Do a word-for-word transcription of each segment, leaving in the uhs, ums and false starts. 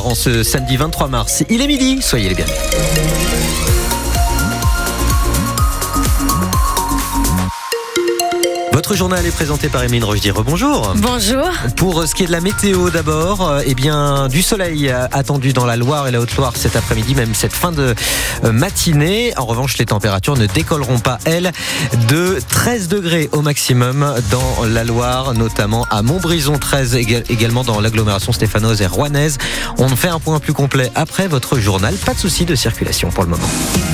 en ce samedi vingt-trois mars. Il est midi, soyez les bienvenus. Votre journal est présenté par Emeline Rochdier. Bonjour. Bonjour. Pour ce qui est de la météo d'abord, eh bien, du soleil attendu dans la Loire et la Haute-Loire cet après-midi, même cette fin de matinée. En revanche, les températures ne décolleront pas, elles, de treize degrés au maximum dans la Loire, notamment à Montbrison, treize également dans l'agglomération stéphanoise et rouennaise. On fait un point plus complet après votre journal. Pas de souci de circulation pour le moment.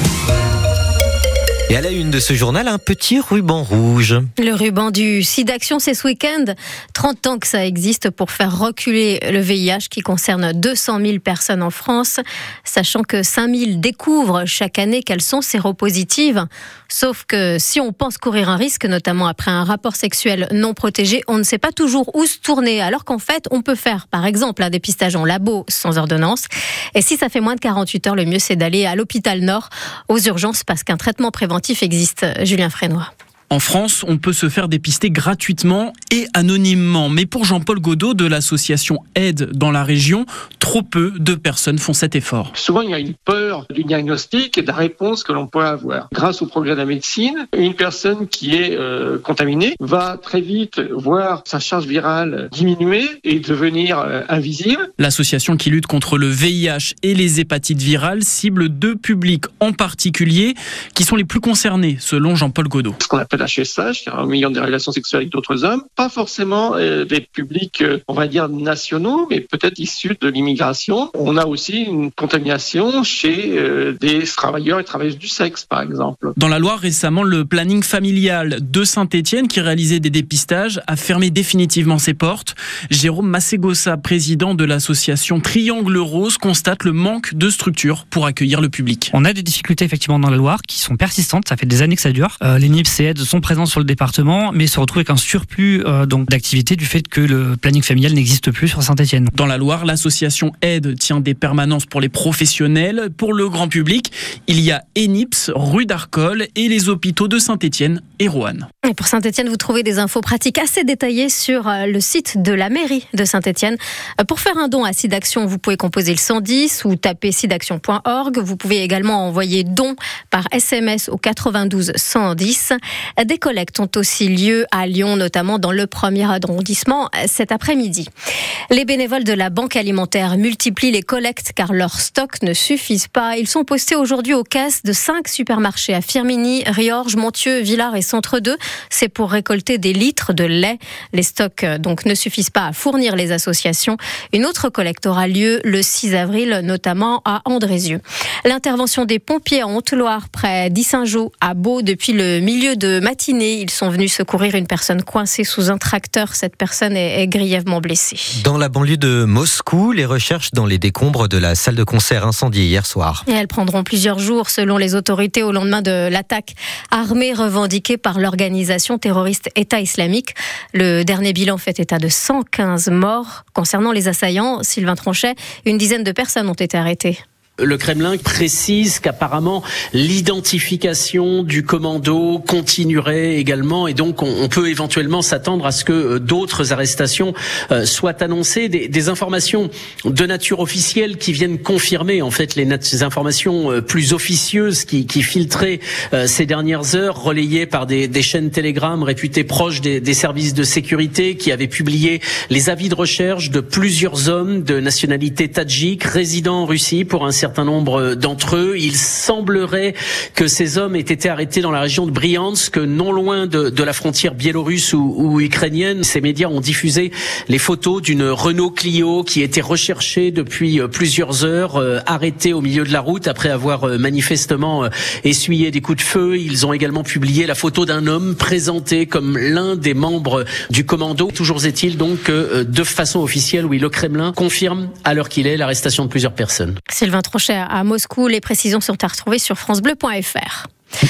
Et à la une de ce journal, un petit ruban rouge. Le ruban du SIDAction, c'est ce week-end. trente ans que ça existe pour faire reculer le V I H qui concerne deux cent mille personnes en France, sachant que cinq mille découvrent chaque année qu'elles sont séropositives. Sauf que si on pense courir un risque, notamment après un rapport sexuel non protégé, on ne sait pas toujours où se tourner, alors qu'en fait, on peut faire, par exemple, un dépistage en labo sans ordonnance. Et si ça fait moins de quarante-huit heures, le mieux, c'est d'aller à l'hôpital Nord, aux urgences, parce qu'un traitement préventif existe. Julien Frénois. En France, on peut se faire dépister gratuitement et anonymement. Mais pour Jean-Paul Godot de l'association Aide dans la région, trop peu de personnes font cet effort. Souvent, il y a une peur du diagnostic et de la réponse que l'on peut avoir. Grâce au progrès de la médecine, une personne qui est euh, contaminée va très vite voir sa charge virale diminuer et devenir euh, invisible. L'association qui lutte contre le V I H et les hépatites virales cible deux publics en particulier qui sont les plus concernés, selon Jean-Paul Godot. Ce qu'on appelle H S H, qui est un million de relations sexuelles avec d'autres hommes, pas forcément euh, des publics, euh, on va dire, nationaux, mais peut-être issus de l'immigration. On a aussi une contamination chez euh, des travailleurs et travailleuses du sexe, par exemple. Dans la Loire, récemment, le planning familial de Saint-Étienne, qui réalisait des dépistages, a fermé définitivement ses portes. Jérôme Masségossa, président de l'association Triangle Rose, constate le manque de structures pour accueillir le public. On a des difficultés effectivement dans la Loire qui sont persistantes, ça fait des années que ça dure. Euh, les N I P S et Aide sont présents sur le département, mais se retrouvent avec un surplus euh, donc d'activité du fait que le planning familial n'existe plus sur Saint-Étienne. Dans la Loire, l'association Aide tient des permanences pour les professionnels. Pour le grand public, il y a E N I P S, rue d'Arcole et les hôpitaux de Saint-Étienne et Roanne. Et pour Saint-Étienne, vous trouvez des infos pratiques assez détaillées sur le site de la mairie de Saint-Étienne. Pour faire un don à SIDAction, vous pouvez composer le cent dix ou taper sidaction point org. Vous pouvez également envoyer don par S M S au quatre-vingt-douze cent dix. Des collectes ont aussi lieu à Lyon, notamment dans le premier arrondissement cet après-midi. Les bénévoles de la Banque alimentaire multiplient les collectes car leurs stocks ne suffisent pas. Ils sont postés aujourd'hui aux caisses de cinq supermarchés à Firminy, Riorges, Montieux, Villars et Centre-deux. C'est pour récolter des litres de lait. Les stocks donc ne suffisent pas à fournir les associations. Une autre collecte aura lieu le six avril, notamment à Andrézieux. L'intervention des pompiers en Haute-Loire, près d'Issingeaux, à Beau, depuis le milieu de matinée. Ils sont venus secourir une personne coincée sous un tracteur. Cette personne est, est grièvement blessée. Dans la banlieue de Moscou, les recherches dans les décombres de la salle de concert incendiée hier soir. Et elles prendront plusieurs jours, selon les autorités, au lendemain de l'attaque armée revendiquée par l'organisation terroriste État islamique. Le dernier bilan fait état de cent quinze morts. Concernant les assaillants, Sylvain Tronchet, une dizaine de personnes ont été arrêtées. Le Kremlin précise qu'apparemment l'identification du commando continuerait également et donc on peut éventuellement s'attendre à ce que d'autres arrestations soient annoncées. Des, des informations de nature officielle qui viennent confirmer en fait les, les informations plus officieuses qui, qui filtraient ces dernières heures, relayées par des, des chaînes Telegram réputées proches des, des services de sécurité qui avaient publié les avis de recherche de plusieurs hommes de nationalité tadjik résidant en Russie pour un certain nombre d'entre eux. Il semblerait que ces hommes aient été arrêtés dans la région de Briansk, non loin de, de la frontière biélorusse ou, ou ukrainienne. Ces médias ont diffusé les photos d'une Renault Clio qui était recherchée depuis plusieurs heures, euh, arrêtée au milieu de la route après avoir euh, manifestement euh, essuyé des coups de feu. Ils ont également publié la photo d'un homme présenté comme l'un des membres du commando. Toujours est-il donc que euh, de façon officielle, oui, le Kremlin confirme à l'heure qu'il est l'arrestation de plusieurs personnes. Sylvain Tronchet à Moscou. Les précisions sont à retrouver sur francebleu point fr.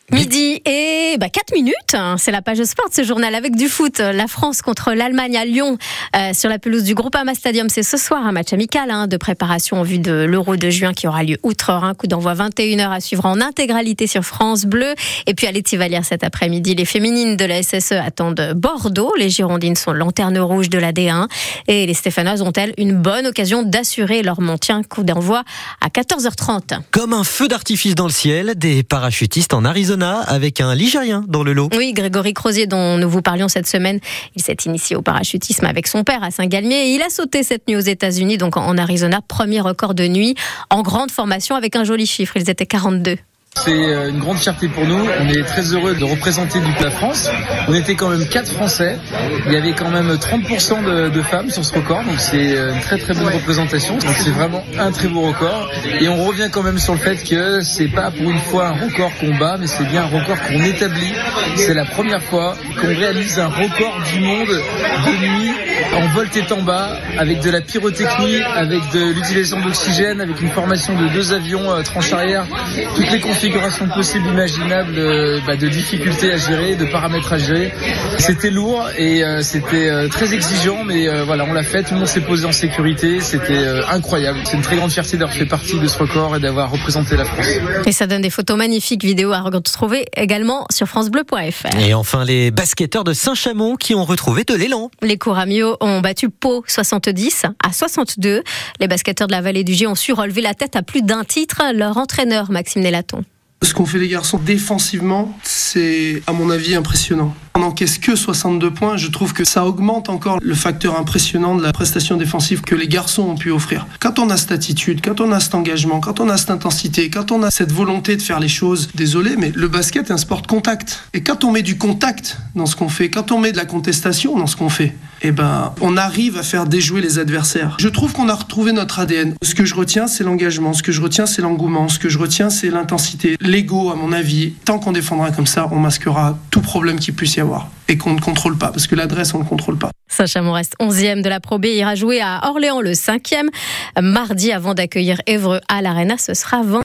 Midi et bah, quatre minutes, hein, c'est la page sport de ce journal avec du foot. La France contre l'Allemagne à Lyon euh, sur la pelouse du Groupama Stadium. C'est ce soir un match amical hein, de préparation en vue de l'Euro de juin qui aura lieu outre-Rhin. Coup d'envoi vingt et une heures à suivre en intégralité sur France Bleu. Et puis à l'Étivalière cet après-midi, les féminines de la S S E attendent Bordeaux. Les Girondines sont lanterne rouge de la D un. Et les Stéphanoises ont-elles une bonne occasion d'assurer leur maintien. Coup d'envoi à quatorze heures trente. Comme un feu d'artifice dans le ciel, des parachutistes en Arizona avec un Ligérien dans le lot. Oui, Grégory Crozier dont nous vous parlions cette semaine, il s'est initié au parachutisme avec son père à Saint-Galmier et il a sauté cette nuit aux États-Unis, donc en Arizona, premier record de nuit en grande formation avec un joli chiffre, ils étaient quarante-deux. C'est une grande fierté pour nous, on est très heureux de représenter du coup la France. On était quand même quatre Français, il y avait quand même trente pour cent de, de femmes sur ce record, donc c'est une très très bonne représentation, donc c'est vraiment un très beau record. Et on revient quand même sur le fait que c'est pas pour une fois un record qu'on bat, mais c'est bien un record qu'on établit. C'est la première fois qu'on réalise un record du monde de nuit en volte et en bas, avec de la pyrotechnie, avec de l'utilisation d'oxygène, avec une formation de deux avions euh, tranche arrière, toutes les configurations possibles, imaginables, euh, bah, de difficultés à gérer, de paramètres à gérer. C'était lourd et euh, c'était euh, très exigeant, mais euh, voilà, on l'a fait, tout le monde s'est posé en sécurité, c'était euh, incroyable. C'est une très grande fierté d'avoir fait partie de ce record et d'avoir représenté la France. Et ça donne des photos magnifiques, vidéos à retrouver également sur francebleu point f r. Et enfin, les basketteurs de Saint-Chamond qui ont retrouvé de l'élan. Les Couramio ont battu Pau soixante-dix à soixante-deux. Les basketteurs de la Vallée du Gier ont su relever la tête à plus d'un titre. Leur entraîneur, Maxime Nélaton. Ce qu'ont fait les garçons défensivement, c'est à mon avis impressionnant. On n'encaisse que soixante-deux points, je trouve que ça augmente encore le facteur impressionnant de la prestation défensive que les garçons ont pu offrir. Quand on a cette attitude, quand on a cet engagement, quand on a cette intensité, quand on a cette volonté de faire les choses, désolé, mais le basket est un sport de contact. Et quand on met du contact dans ce qu'on fait, quand on met de la contestation dans ce qu'on fait, eh ben, on arrive à faire déjouer les adversaires. Je trouve qu'on a retrouvé notre A D N. Ce que je retiens, c'est l'engagement. Ce que je retiens, c'est l'engouement. Ce que je retiens, c'est l'intensité. L'ego, à mon avis, tant qu'on défendra comme ça, on masquera tout problème qu'il puisse y avoir. Et qu'on ne contrôle pas, parce que l'adresse, on ne le contrôle pas. Saint-Chamond reste onzième de la Pro B, ira jouer à Orléans le cinquième. Mardi, avant d'accueillir Évreux à l'Arena, ce sera vingt.